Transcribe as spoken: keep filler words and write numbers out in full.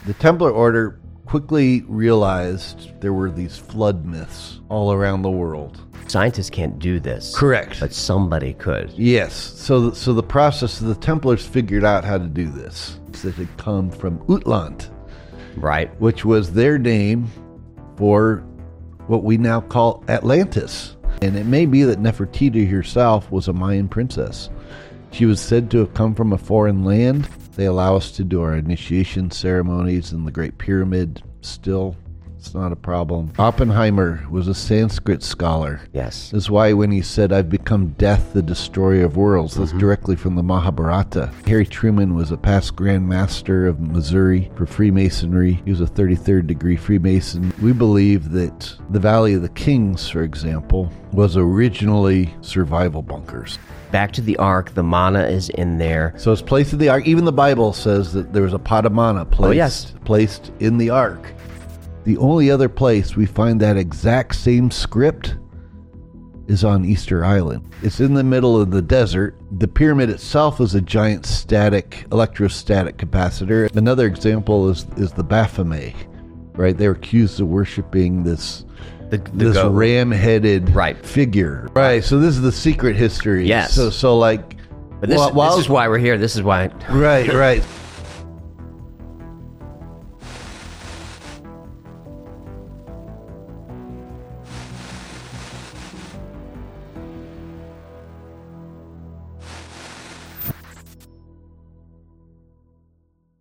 The Templar Order quickly realized there were these flood myths all around the world. Scientists can't do this. Correct. But somebody could. Yes. So, so the process, the Templars figured out how to do this. It had come from Utland, right, which was their name for what we now call Atlantis. And it may be that Nefertiti herself was a Mayan princess. She was said to have come from a foreign land. They allow us to do our initiation ceremonies in the Great Pyramid still. It's not a problem. Oppenheimer was a Sanskrit scholar. Yes. That's why when he said, "I've become death, the destroyer of worlds," that's mm-hmm. directly from the Mahabharata. Harry Truman was a past Grand Master of Missouri for Freemasonry. He was a thirty-third degree Freemason. We believe that the Valley of the Kings, for example, was originally survival bunkers. Back to the Ark, the manna is in there. So it's placed in the Ark. Even the Bible says that there was a pot of manna placed, oh, yes. placed in the Ark. The only other place we find that exact same script is on Easter Island. It's in the middle of the desert. The pyramid itself is a giant static, electrostatic capacitor. Another example is, is the Baphomet, right? They're accused of worshiping this, the, the this ram-headed right. figure. Right, so this is the secret history. Yes. So, so like... But this, while, this is why we're here. This is why... Right, right.